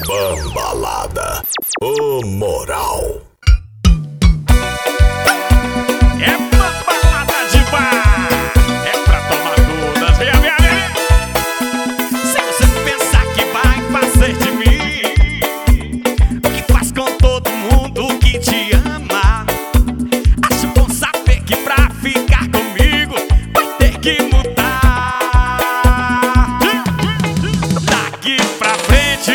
Bambalada, o moral. É bambalada de bar, é pra tomar todas, vem. Se você pensar que vai fazer de mim o que faz com todo mundo que te ama, acho bom saber que pra ficar comigo vai ter que mudar. Daqui pra frente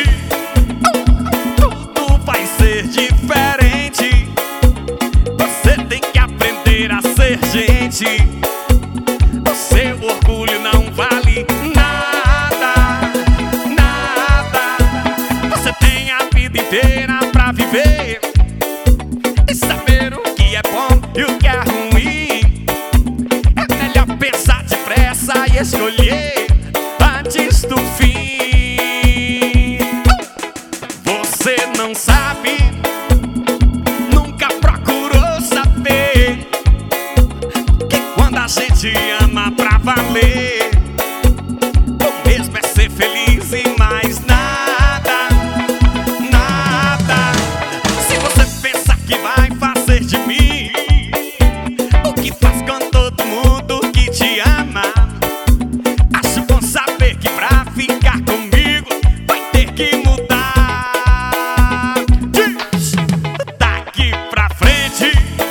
tudo vai ser diferente. Você tem que aprender a ser gente. O seu orgulho não vale nada, nada. Você tem a vida inteira pra viver e saber o que é bom e o que é ruim. É melhor pensar depressa e escolher antes do fim. Você não sabe, nunca procurou saber que quando a gente ama pra valer, o mesmo é ser feliz e mais nada, nada. Se você pensa que vai fazer de mim o que faz com todo mundo que te ama, acho bom saber que pra ficar comigo vai ter que mudar. Daqui pra frente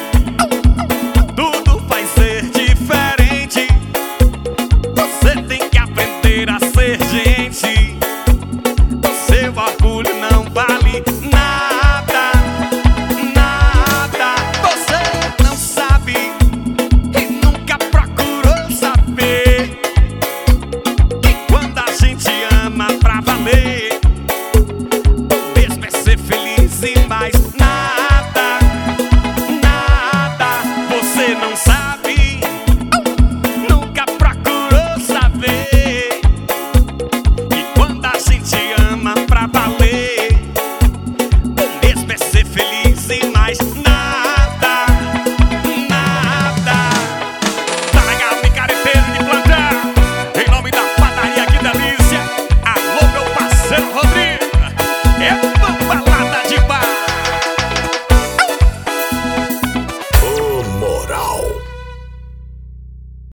tudo vai ser diferente. Você tem que aprender a ser gente. O seu orgulho não vale nada, nada. Você não sabe e nunca procurou saber que quando a gente ama pra valer, o mesmo é ser feliz e mais nada, nada. Você não sabe, nunca procurou saber que quando a gente ama pra valer, o mesmo é ser feliz e mais nada, nada. Tá legal, picareteiro de plantão, em nome da padaria Que Delícia. Alô, meu parceiro